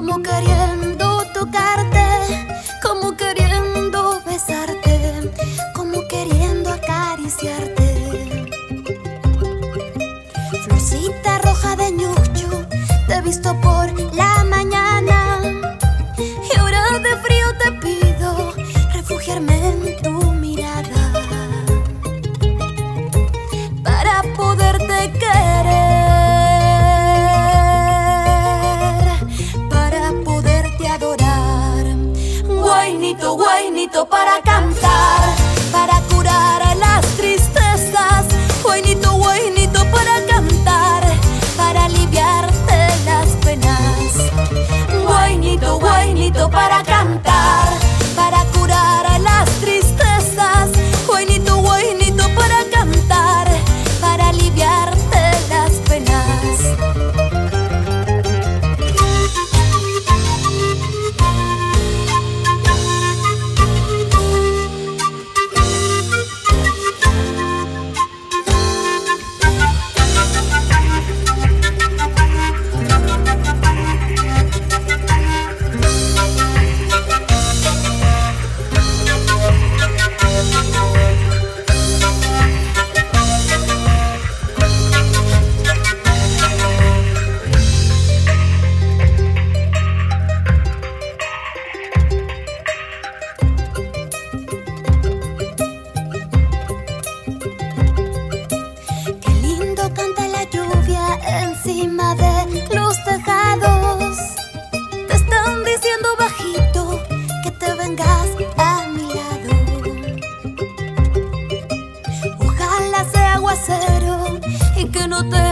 como queriendo tocarte, como queriendo besarte, como queriendo acariciarte. Florcita roja de ñucho, te he visto por la mañana y ahora de frío te pido refugiarme en tu mirada para poderte querer, para poderte adorar. Guainito, guainito para cantar, para curar las tristezas. Guainito, guainito para cantar, para aliviarte las penas. Guainito, guainito para cantar, para curar las tristezas. Guainito, guainito para cantar, para aliviarte las penas. Encima de los tejados te están diciendo bajito que te vengas a mi lado. Ojalá sea aguacero y que no te